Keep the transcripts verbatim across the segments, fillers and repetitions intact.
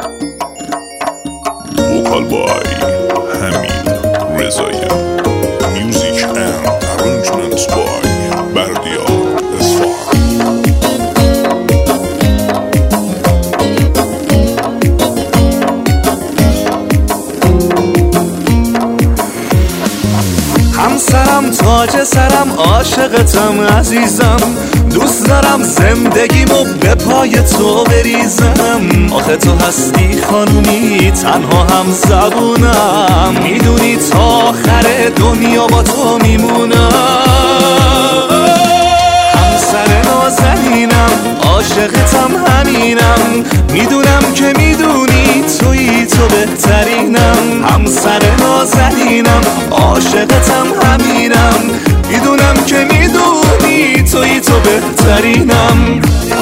وکال بای حمید رضایی. میوزیک اند ارنجمنت بای بردیا اصفهان. همسرم تاج سرم عاشقتم عزیزم، دوست دارم زندگیمو به پای تو بریزم. آخه تو هستی خانومی تنها هم زبونم، میدونی تا آخر دنیا با تو میمونم. همسر نازنینم عاشقتم همینم، میدونم که میدونی تویی تو بهترینم. همسر نازنینم عاشقتم همینم، میدونم که میدونی تویی تو بهترینم.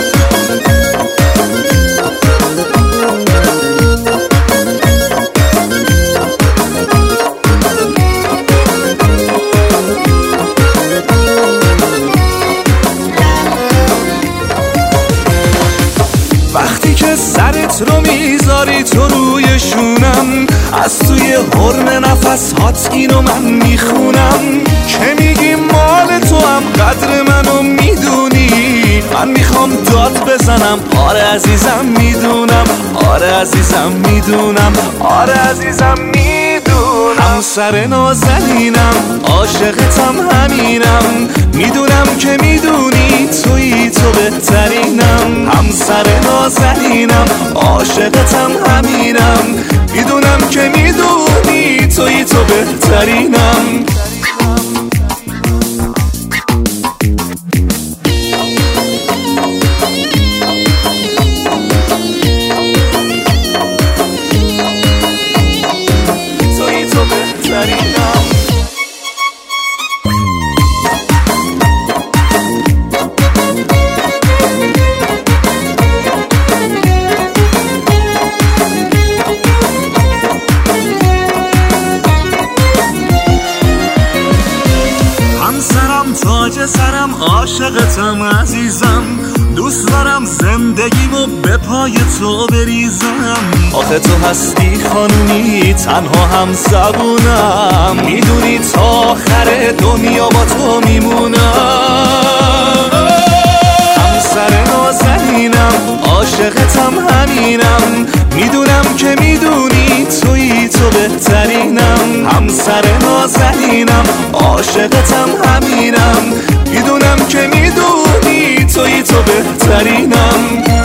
وقتی که سرت رو میذاری تو روی شونم، از توی حرم نفس هات اینو من میخونم که میگی مال تو هم قدر منو میدونی. من میخوام داد بزنم آره عزیزم میدونم، آره عزیزم میدونم، آره عزیزم میدونم. همسر نازنینم عاشقتم همینم، میدونم که میدونی تویی تو بهترینم. همسر نازنینم عاشقتم همینم، میدونم که میدونی تویی تو بهترینم. تویی تو بهترینم. همسرم تاج سرم عاشقتم عزیزم، دوست دارم زندگیمو به پای تو بریزم. آخه تو هستی خانومی تنها هم زبونم، میدونی تا آخر دنیا با تو میمونم. همسر نازنینم عاشقتم همینم، میدونم که میدونی تویی تو بهترینم. همسر نازنینم عاشقتم همینم، میدونم که میدونی تویی تو بهترینم.